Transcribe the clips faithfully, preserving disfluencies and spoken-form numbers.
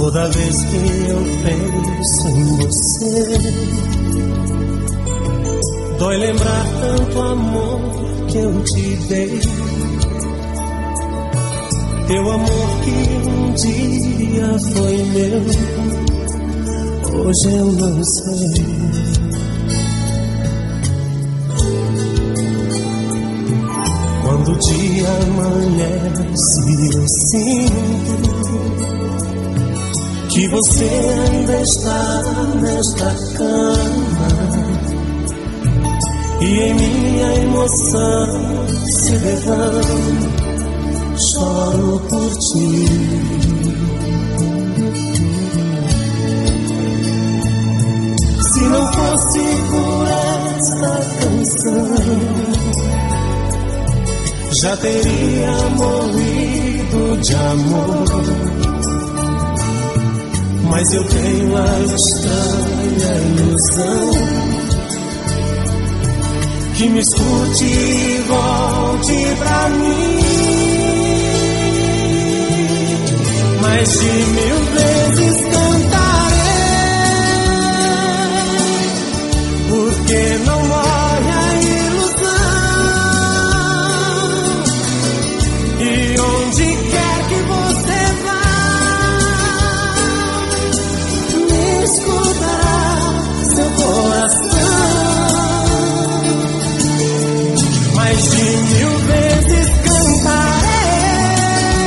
Toda vez que eu penso em você, dói lembrar tanto amor que eu te dei. Teu amor que um dia foi meu, hoje eu não sei. Quando o dia amanhece, eu sinto que você ainda está nesta cama, e em minha emoção se derrama, choro por ti. Se não fosse por esta canção, já teria morrido de amor. Mas eu tenho a estranha ilusão que me escute e volte pra mim. Mais de mil vezes cantarei, porque não morre a ilusão. E onde quer que você escutará seu coração. Mais de mil vezes cantarei,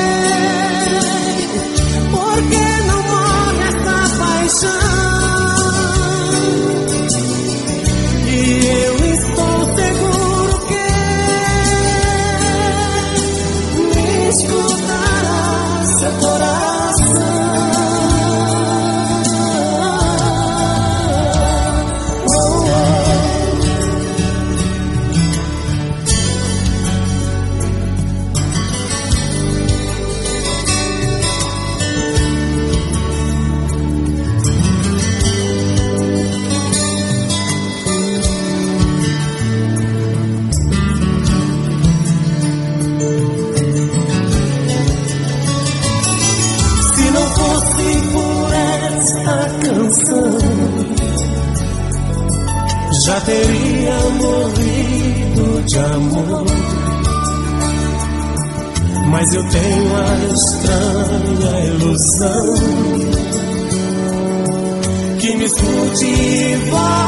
porque não morre essa paixão. E eu estou seguro que me escutará seu coração. Já teria morrido de amor. Mas eu tenho a estranha ilusão que me escute e vai.